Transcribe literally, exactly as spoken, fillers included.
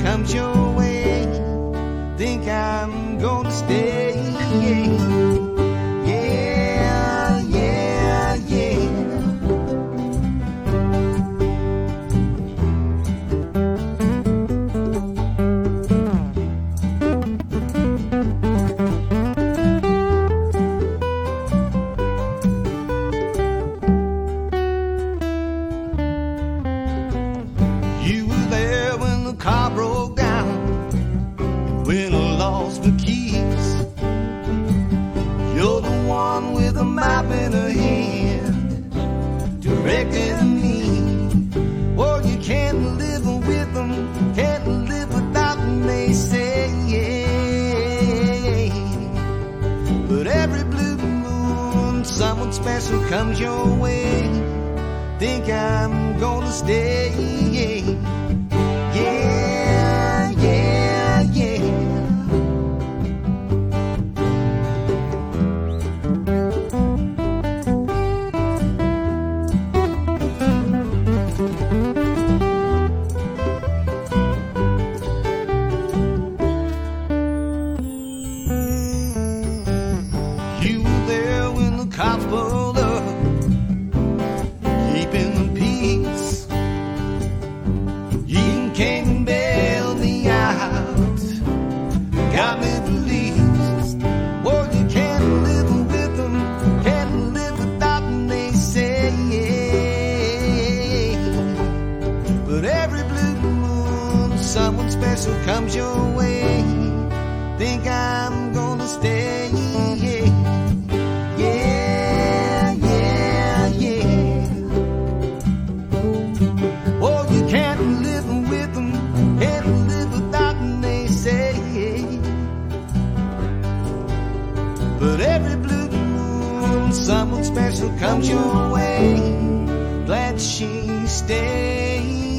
comes your way, think I'm gonna stay. Yeah, yeah, yeah. You were there when the car broke down, and when I lost the keys. You're the one with a map in her hand, directing me. Well, you can't live with them, can't live without them, they say. But every blue moon, someone special comes your way, think I'm gonna stay. Yeah, yeah, yeah. You were there when the cops pulled up, keeping the peace. You came and bailed me out, got me released. Well, you can't live with them, can't live without them, they say. But every blue moon, someone special comes your way, think I'm gonna stay. Yeah, yeah, yeah. Oh, you can't live with them, can't live without them, they say. But every blue moon, someone special comes your way, glad she stays.